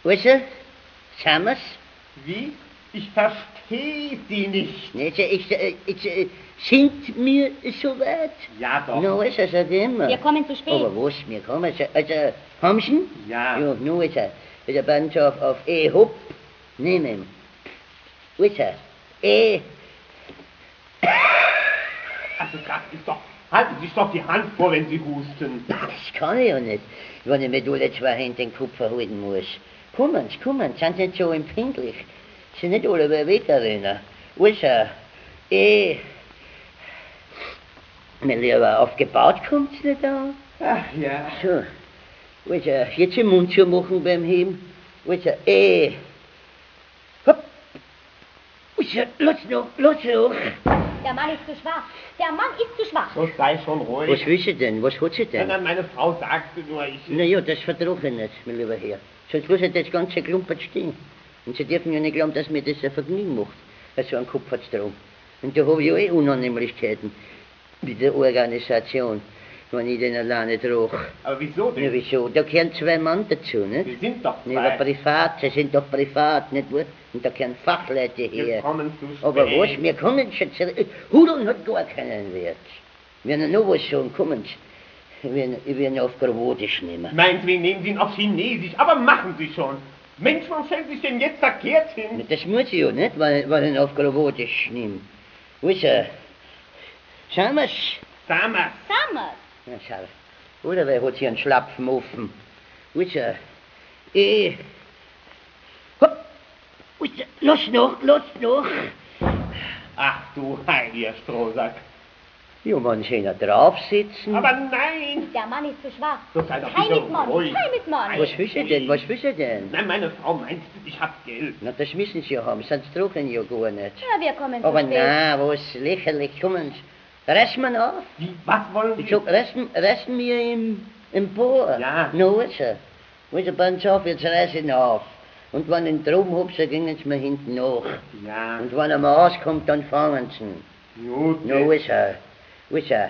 Also, sagen wir's? Wie? Ich verstehe Sie nicht. Sind wir soweit? Ja, doch. No, also, sag immer. Wir kommen zu spät. Aber was, wir kommen, also, Hamschen? Ja. Ja, no, also, der Band auf E, hopp, nehmen. Also, E, Also, das ist doch... Halten Sie sich doch die Hand vor, wenn Sie husten. das kann ich ja nicht, wenn ich mit alle 2 Händen den Kopf verhalten muss. Kommen Sie, sind nicht so empfindlich. Sie nicht alle wegrennen. Also, mein Lieber, aufgebaut kommt's nicht an. Ach ja. So, also, jetzt den Mund zu machen beim Heben. Also, hopp. Also, los noch. Der Mann ist zu schwach. Der Mann ist zu schwach. So, sei schon ruhig. Was will sie denn? Was hat sie denn? Nein, meine Frau sagte nur, ich... Naja, das vertrage ich nicht, mein lieber Herr. Sonst muss ja das ganze Klumpert stehen. Und Sie dürfen ja nicht glauben, dass mir das ein Vergnügen macht, so einen Kopf hat's drum. Und da habe ich ja Unannehmlichkeiten mit der Organisation, wenn ich den alleine trage. Aber wieso denn? Ja, wieso? Da gehören 2 Mann dazu, nicht? Sie sind doch Ja, aber zwei. Sie sind doch privat, nicht wahr? Und da gehören Fachleute her. Wir kommen zu spät. Aber was, wir kommen schon zurück. Hudeln hat gar keinen Wert. Wenn er noch was sagen, kommen Sie. Ich will ihn auf Krawatisch nehmen. Meinetwegen nehmen Sie ihn auf Chinesisch, aber machen Sie schon. Mensch, warum stellen Sie sich denn jetzt verkehrt hin? Das muss ich ja nicht, weil ich ihn auf Krawatisch nehme. Wo ist er? Schauen wir's. Samas. Sammers. Na, schau. Oder wer hat hier einen Schlapfen offen? Wo ist er? Hopp. Wo ist er? Los noch. Ach du heiliger Strohsack. Ja, wenn Sie da drauf sitzen. Aber nein! Der Mann ist zu schwach. So sei doch Kein bitte mit Mann. ruhig. Kein mit Mann. Was will sie denn? Nein, meine Frau meint, ich hab Geld. Na, das müssen Sie ja haben, sonst drucken ja gar nicht. Ja, wir kommen Aber zu spät. na, was lächerlich, kommen Sie. Resten wir auf? Wie, was wollen Sie? Ich sag, resten wir im Bohr? Ja. No, also passen Sie auf, jetzt reiß ihn auf. Und wenn ich ihn drum hab, so gingen Sie mir hinten nach. Ja, Und wenn er mal rauskommt, dann fangen Sie ihn. gut. No, also,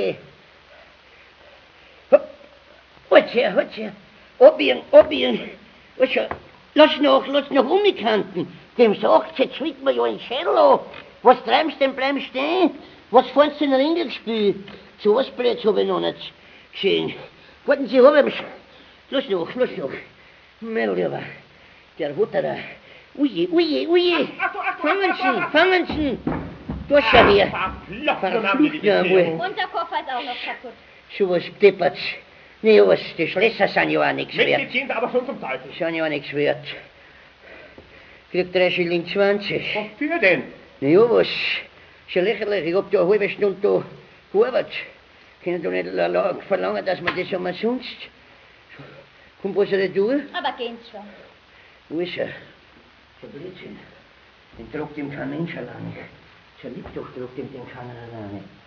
hopp, Hutsch, abbiegen. Also, lass noch umkanten. Dem sagt, jetzt schwingt mir ja ein Schädel an. Was treibst denn, bleib stehen? Was fandst du in Ringelspiel? So was Blöds hab ich noch nicht gesehen. Warten Sie, hab ich's. Los noch. Mein Lieber, der Wutterer. Ui. Fangen Sie. Du schau her. Verflucht, Ja, wohl. Unser Koffer ist auch noch kaputt. So was deppert's. Nee, was, die Schlösser sind ja auch nichts Mensch, wert. jetzt gehen Sie aber schon zum Teufel. Sind ja auch nichts wert. Krieg 3 Schilling 20. Wofür denn? Na ja, was? Ist ja lächerlich. Ich hab da eine halbe Stunde da gearbeitet. Können doch nicht verlangen, dass man das umsonst. Kommt was er da? Aber gehen Sie schon. Wo ist er? So Blödsinn. Den tragt ihm kein Mensch alleine. So lieb doch tragt ihm den keiner alleine.